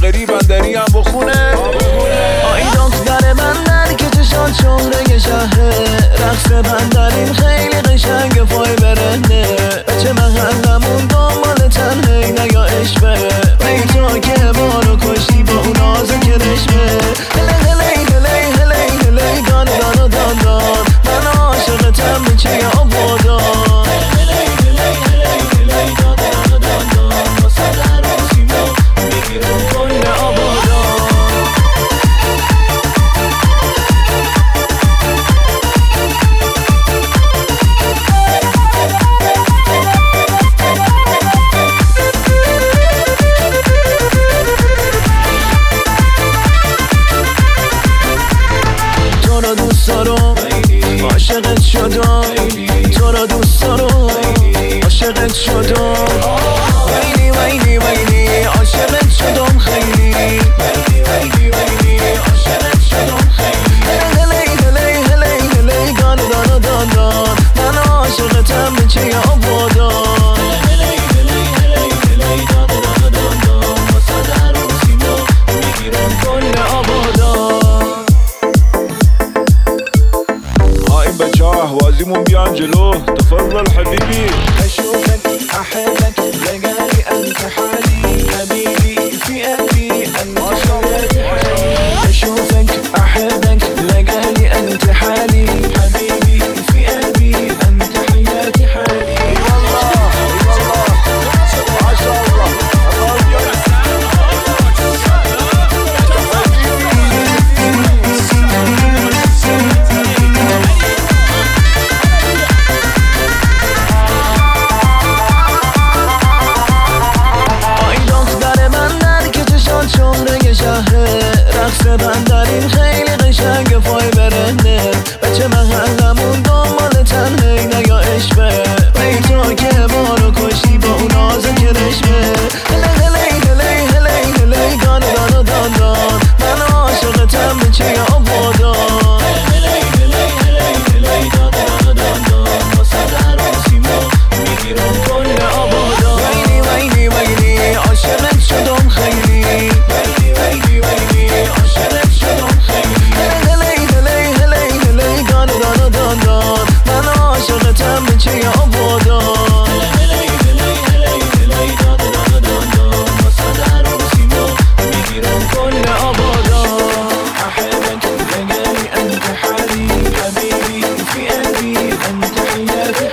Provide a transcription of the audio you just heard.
بری بندری هم بخونه. آی دختر بندر که چشات شهره شهره، رقص بندرین خیلی قشنگ پای برهنه. بچه محلمون دنبال تنهی نیا عشقه، بیتا که بارو کشتی با اون آزه که رشمه. هلی هلی هلی هلی هلی دان دان دان دان، من عاشقتم بچه آبادان. هلی هلی هلی هلی دان دان دان دان، واسه در و سیما میگیرم کل آبادان. تو رو دوست دارم عاشقت شدم، تو رو دوست دارم عاشقت شدم. ویلی ویلی ویلی عاشقت شدم خیلی، ویلی ویلی ویلی عاشقت شدم خیلی. هلی هلی هلی هلی دان دان دان دان، من عاشقتم بچه آبادان. هلی هلی هلی هلی دان دان دان دان، واسه در و سیما میگیرم کل آبادان. این بچه ها اهوازیمون بیان جلو. تفضل حبیبی. أشوفك أحبك لقالي أنت حالي، حبيبي في قلبي أنت حياتي حالي. أشوفك أحبك لقالي أنت حالي، حبيبي في قلبي أنت حياتي حالي. والله والله ما شاء الله. شهره شهره، رقص بندرین خیلی قشنگ پای برهنه. بچه محلمون دنبال تنهی نیا عشقه، بیتا که بارو کشتی با اون آزه که رشمه. هلی هلی هلی هلی هلی دان دان دان دان، من عاشقتم بچه آبادان. هلی هلی هلی هلی دان دان دان دان، واسه در و سیما میگیرم کل آبادان. ویلی ویلی ویلی عاشقت شدم خیلی، ویلی ویلی ویلی عاشقت شدم خیلی. هلی هلی هلی هلی دان دان دان دان، من عاشقتم بچه آبادان. هلی هلی هلی هلی دان دان دان دان، واسه در و سیما میگیرم کل آبادان. أحبك لقالي أنت حالي، حبيبي في قلبي أنت حياتي